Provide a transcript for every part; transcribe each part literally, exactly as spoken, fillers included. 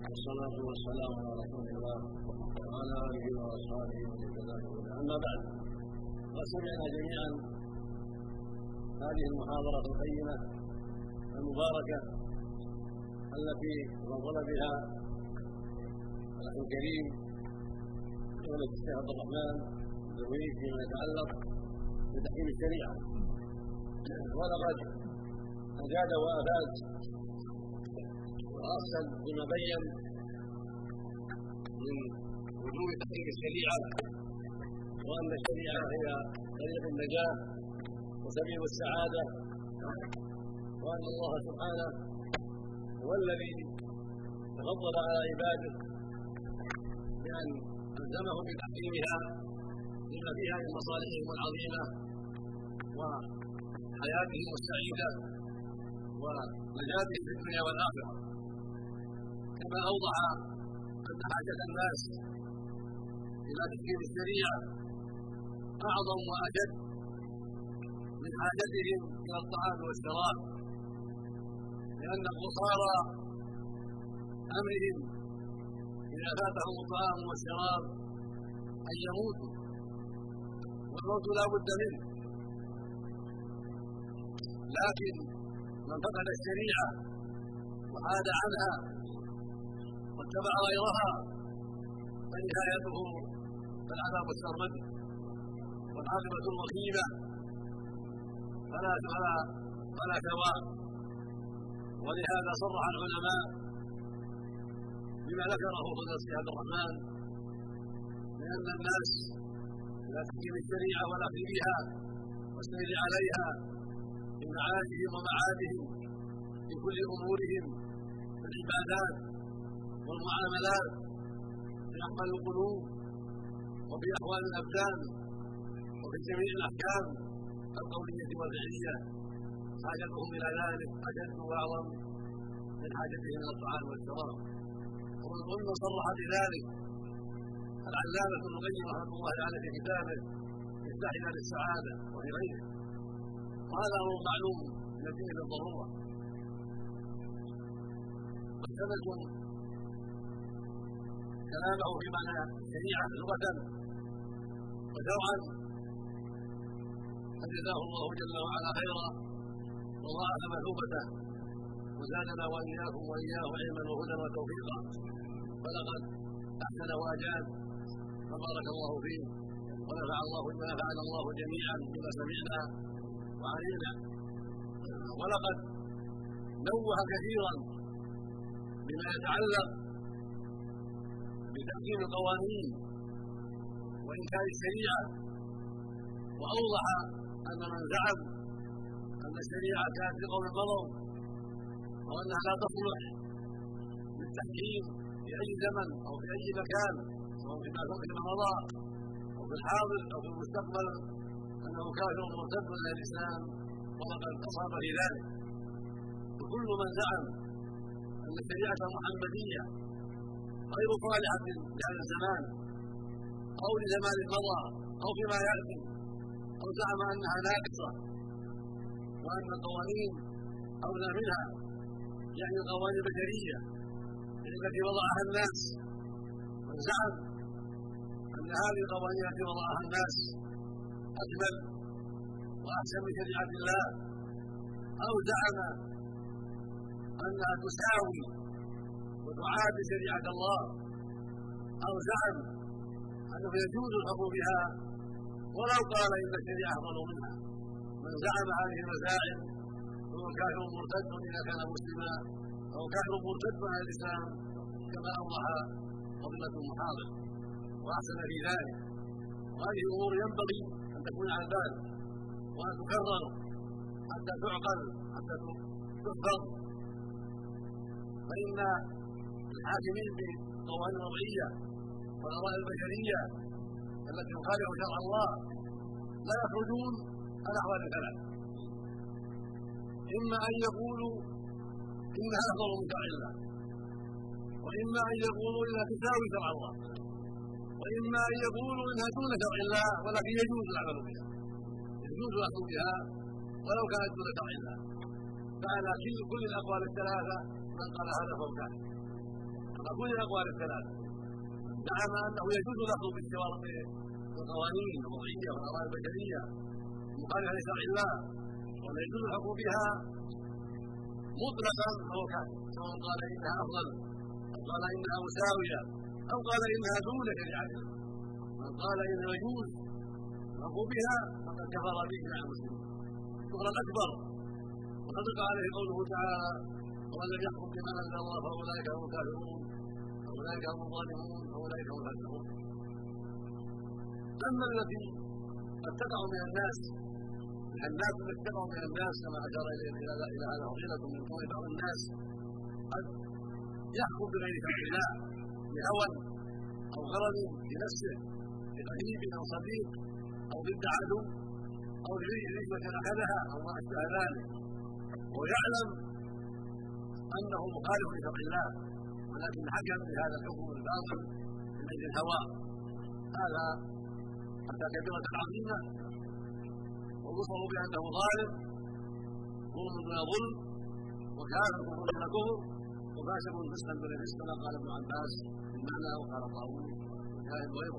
والصلاة والسلام على رسول الله وعلى آله وأصحابه ومن تبعهم. أما بعد، وسمعنا جميعا هذه المحاضرة القيمة المباركة التي نظر بها الأخ الكريم فضيلة الشيخ عبد الرحمن الزهري فيما يتعلق بتحكيم الشريعة، ولقد أجاد وأفاد وأرسل بما بين من وجوب تحقيق الشريعة، وأن الشريعة هي طريق النجاة وسبيل السعادة، وأن الله سبحانه هو الذي تفضل على عباده بأن ألزمهم بتحكيمها لما فيها من مصالحهم العظيمة وحياتهم السعيدة ونجاتهم في الدنيا والآخرة، كما أوضح أن حاجة الناس إلى تحكيم الشريعة أعظم وأجد من حاجتهم إلى الطعام والشراب، لأن قصارى أمرهم إذا فاتهم الطعام والشراب أن يموتوا، والموت لا بد منه. لكن من فقد الشريعة وحاد عنها واتبع غيرها فنهايته العذاب السرمدي والعاقبة الوخيمة، فلا فلا فلا ثواب. ولهذا صرح العلماء بما ذكره فضيلة الشيخ عبد الرحمن لأن الناس لا تحكيم الشريعة والأخذ بها والسير عليها في معاشهم ومعادهم في كل أمورهم في العبادات والمعاملات، في أحوال القلوب وفي أحوال الأبدان وفي جميع الأحكام القولية والفعلية، حاجتهم إلى ذلك أشد وأعظم من حاجتهم إلى الطعام والشراب. ومن صرح بذلك العلامة ابن القيم رحمه الله تعالى في كتابه مفتاح دار السعادة وفي غيره، وهذا أمر معلوم من الدين بالضرورة. واستمدتم كلامه في معنى الشريعة لغة وشرعا فجزاه الله جل وعلا خيرا وضاعف مثوبته وزادنا وإياكم وإياه علما وهدى وتوفيقا، فلقد أحسن وأجاد فبارك الله فيه ونفع الله ونفعنا الله جميعا بما سمعنا وعلمنا. ولقد نوه كثيرا بما يتعلق بتحكيم القوانين وإنكار الشريعة، وأوضح أن من زعم أن الشريعة كانت في قوم مضوا وأنها لا تصلح للتحكيم في أي زمن أو في أي مكان، سواء فيما مضى أو في الحاضر أو في المستقبل، أنه كافر مرتد من الإسلام وقد أصاب في ذلك. وكل من زعم أن الشريعة المحمدية غير صالحة لهذا الزمان أو لزمان مضى أو فيما يأتي، أو زعم أنها ناقصة وأن القوانين أولى منها، يعني القوانين البشرية التي وضعها الناس، من زعم أن هذه القوانين التي وضعها الناس أجمل وأحسن من شريعة الله، أو زعم أنها تساوي وتعادل شريعة الله، أو زعم أنه يجوز الحكم بها ولو قال إن الشريعة أفضل منها. من زعم هذه المزاعم هو كافر مرتد إذا كان مسلما أو كافر مرتد عن الإسلام، كما أوضح فضيلة المحاضر وأحسن في ذلك. وهذه الأمور ينبغي أن تكون على البال وأن تكرر حتى تعقل حتى تحفظ، فإن الحاكمين بالقوانين الوضعية والآراء البشرية التي تخالف شرع الله لا يخرجون عن أحوال ثلاث: إما أن يقولوا إنها أفضل من شرع الله، وإما أن يقولوا إنها تساوي شرع الله، وإما أن يقولوا إنها دون شرع الله ولكن يجوز العمل بها، يجوز الأخذ بها ولو كانت دون شرع الله. فعلى كل الأقوال الثلاثة من قال هذا فهو كافر، كل الاقوال الثلاثه زعم انه يجوز الاخذ بالقوانين الوضعيه والاراء البشريه المخالفه لشرع الله ولا يجوز الحكم بها مطلقا فهو كافر، سواء قال انها افضل او قال انها مساويه او قال انها دون شريعه الله. من قال انه يجوز الحكم بها فقد كفر باجماع المسلمين كفرا اكبر، وصدق عليه قوله تعالى: ومن لم يحكم بما انزل الله فاولئك هم الكافرون واولئك هم الظالمون واولئك هم الفاسقون. اما التي قد تقع من الناس الناس التي تقع من الناس كما اشار الى هذا فضيلة من قول بعض الناس قد يحكم بغير شرع الله بهوى او غرض بنفسه لقريب او صديق او ضد عدو او لرشوة اخذها او ما اشبه ذلك، ويعلم انه مخالف لشرع الله ولكن حكم بهذا الحكم الباطل من اجل الهوى. هذا حتى كبيرة عظيمة ووصف بانه ظالم ظلم دون ظلم وكافر كفر دون كفر وفاسق فسقا دون فسق كما قال ابن عباس في المعنى وقال طاووس وكائن غيره،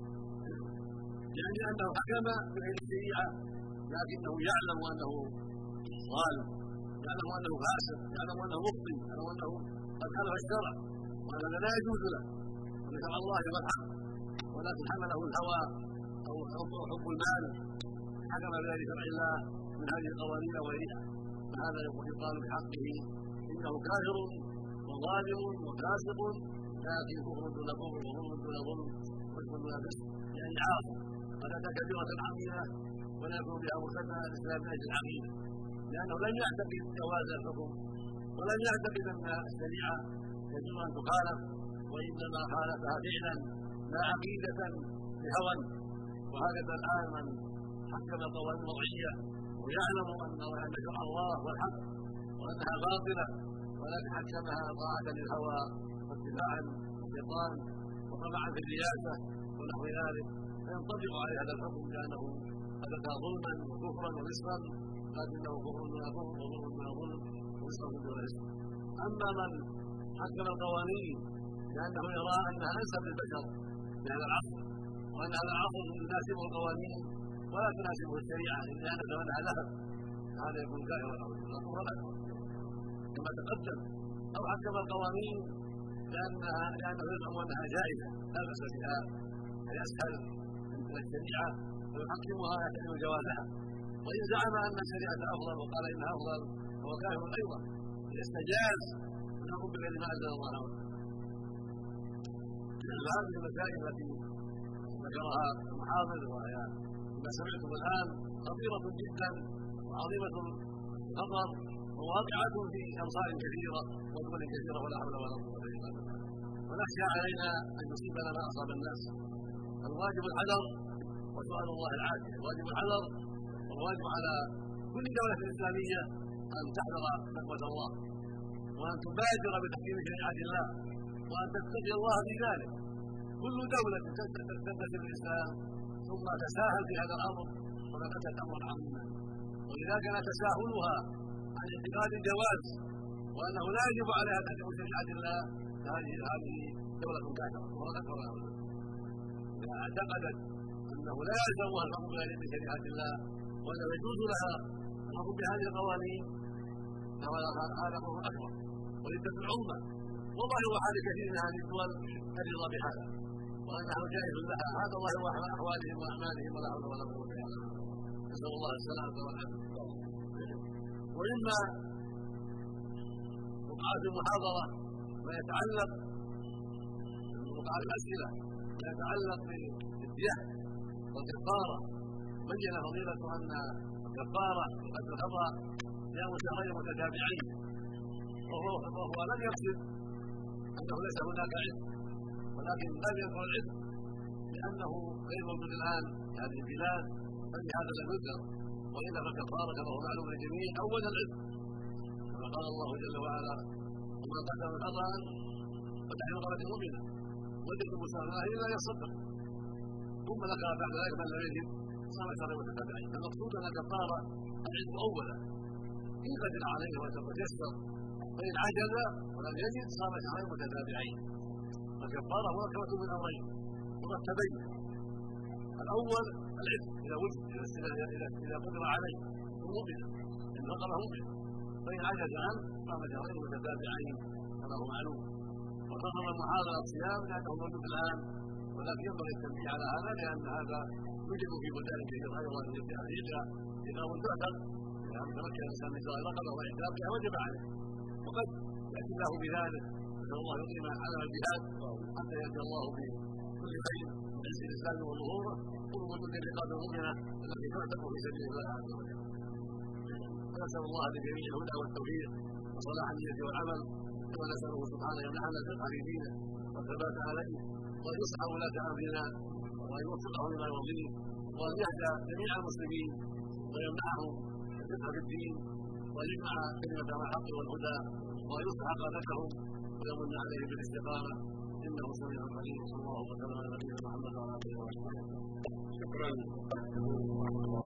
يعني انه حكم بغير الشريعه لكنه يعلم انه ظالم، يعلم انه فاسق، يعلم انه مخطئ، يعلم انه قد خالف الشرع وان هذا لا يجوز له وان شرع الله هو الحق، ولكن حمله الهوى او حب المال حكم بغير شرع الله من هذه القوانين وغيرها، فهذا يقال بحقه انه كافر وظالم وفاسق لكن كفر دون كفر وظلم دون ظلم وفسق دون فسق، يعني عاصم قد اتى كبيرة عظيمة ولا يكون بها مرتدا على الاسلام من اجل العقيده، لانه لم يعتقد جواز الحكم ولم يعتقد ان الشريعه يجوز ان تخالف، وانما خالفها فعلا لا عقيده بهوى. وهكذا الان من حكم القوانين الوضعيه ويعلم ان شرع الله هو الحق وانها باطله ولكن حكمها طاعه للهوى واتباعا للشيطان وطمعا في الرياسه ونحو ذلك، فينطبق عليه هذا الحكم لانه اتى ظلما وكفرا ورزقا لكنه كفر دون كفر وظلم دون ظلم ورزق دون رزق. اما من حكم القوانين لانه يرى انها انسب للبشر في هذا العصر وان هذا العصر يناسبه القوانين ولا تناسبه الشريعه الا ان ثمنها ذهب، هذا يكون كافرا او كفرا اكبر كما تقدم. او حكم القوانين لانها لانه يزعم انها جائزه لا باس بها اي اسهل من الشريعه ويحكمها يحتمل جوازها، وان زعم ان الشريعه افضل وقال انها افضل فهو كافر ايضا يستجاز ان يقوم بغير ما انزل الله عنه. هذه المسائل التي ذكرها المحافظ وهي ما سمعتم الان خطيره جدا وعظيمه الخطر وواقعه في امصار كثيره ودول كثيره ولا حول ولا قوه الا بالله، ونخشى علينا ان يصيبنا ما اصاب الناس. الواجب الحذر وسؤال الله العافيه، الواجب الحذر والواجب على كل دوله اسلاميه ان تحذر نقمه الله وان تبادر بتحكيم شريعه الله وان تتقي الله في ذلك. كل دوله تنتسب الاسلام ثم تساهل في هذا الامر فقد اتت امرا عظيما، واذا كان تساهلها عن اعتقاد الجواز وانه لا يجب عليها تحكيم شريعه الله فهذه هذه دوله كافره ولا اكبر منها. اذا اعتقدت انه لا يلزمها الحكم بشريعه الله ولا يجوز لها الحكم بهذه القوانين هذا امر اكبر ولذة العظمى، وظاهر حال كثير من هذه الدول الرضا بهذا وانه جائز لها، هذا ظاهر احوالهم واعمالهم ولا حول ولا قوه الا بالله، نسال الله السلامه والعافيه. واما وقع في المحاضره ما يتعلق وقع الاسئله ما يتعلق بالدية والكفاره، بين فضيلة ان الكفاره قد الخطا صيام شهرين متتابعين، وهو وهو لم يقصد انه ليس هناك علم ولكن لم يذكر العلم لانه غير موجود الان في هذه البلاد فلهذا لم يذكر، والا فالكفاره كما هو معلوم للجميع اولا العلم كما قال الله جل وعلا: ومن قدم خطا فتحرير رقبه مؤمنه وجد مسامحه الا يصدق ثم ذكر بعد ذلك من لم يجد صام شهرين متتابعين. المقصود ان الكفاره العلم اولا ان قدر عليه وتيسر فإن عجز ولم يجد صام شهرين متتابعين. فالكفارة مركبة من أمرين مرتبين: الأول العتق إذا وجد، إذا إذا قدر عليه ممكن إن فقره ممكن، فإن عجز عنه صام شهرين متتابعين كما هو معلوم. وخصم المحاضرة الصيام لأنه موجود الآن، ولكن ينبغي التنبيه على هذا لأن هذا يوجد في بلدان كثيرة أيضا في أفريقيا إذا تعتق إذا تمكن الإنسان من شراء رقبة وإعتاقها وجب عليه، وقد يأتي الله بذلك. نسأل الله يقيم علم الجهاد حتى يأتي الله بكل خير من عز الإسلام وظهوره ووجود الرقاب المؤمنة التي تعتق في سبيل الله عز وجل. ونسأل الله لجميع الهدى والتوفيق وصلاح النية والعمل، ونسأله سبحانه يمنحنا الفقه في دينه والثبات عليه، وأن يصلح ولاة أمرنا، وأن يوفقهم لما يرضيه، وأن يهدى جميع المسلمين ويمنعهم الفقه في الدين، وأن يجمع كلمة الحق والهدى، وأن يصلح قادتهم ويمن عليهم بالاستقامة، إنه سميع عليم. صلى الله وسلم على نبينا محمد وعلى آله وصحبه. شكرا.